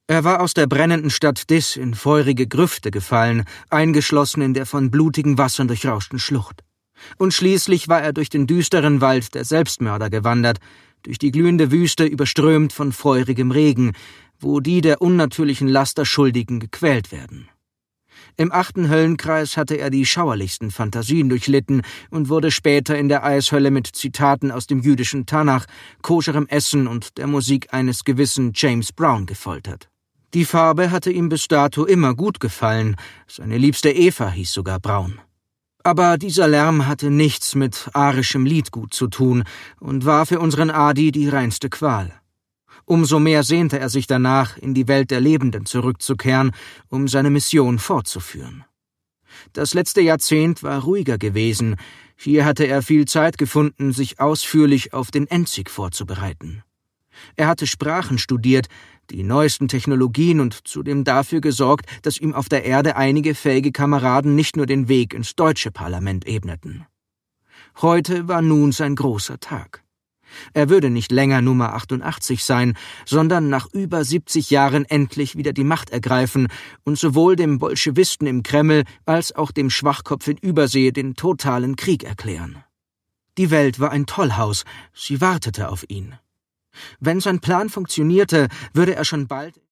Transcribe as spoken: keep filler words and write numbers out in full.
Er war aus der brennenden Stadt Dis in feurige Grüfte gefallen, eingeschlossen in der von blutigen Wassern durchrauschten Schlucht. Und schließlich war er durch den düsteren Wald der Selbstmörder gewandert, durch die glühende Wüste überströmt von feurigem Regen, wo die der unnatürlichen Laster Schuldigen gequält werden. Im achten Höllenkreis hatte er die schauerlichsten Fantasien durchlitten und wurde später in der Eishölle mit Zitaten aus dem jüdischen Tanach, koscherem Essen und der Musik eines gewissen James Brown gefoltert. Die Farbe hatte ihm bis dato immer gut gefallen, seine liebste Eva hieß sogar Braun. Aber dieser Lärm hatte nichts mit arischem Liedgut zu tun und war für unseren Adi die reinste Qual. Umso mehr sehnte er sich danach, in die Welt der Lebenden zurückzukehren, um seine Mission fortzuführen. Das letzte Jahrzehnt war ruhiger gewesen, hier hatte er viel Zeit gefunden, sich ausführlich auf den Endsieg vorzubereiten. Er hatte Sprachen studiert, die neuesten Technologien und zudem dafür gesorgt, dass ihm auf der Erde einige fähige Kameraden nicht nur den Weg ins deutsche Parlament ebneten. Heute war nun sein großer Tag. Er würde nicht länger Nummer achtundachtzig sein, sondern nach über siebzig Jahren endlich wieder die Macht ergreifen und sowohl dem Bolschewisten im Kreml als auch dem Schwachkopf in Übersee den totalen Krieg erklären. Die Welt war ein Tollhaus, sie wartete auf ihn. Wenn sein Plan funktionierte, würde er schon bald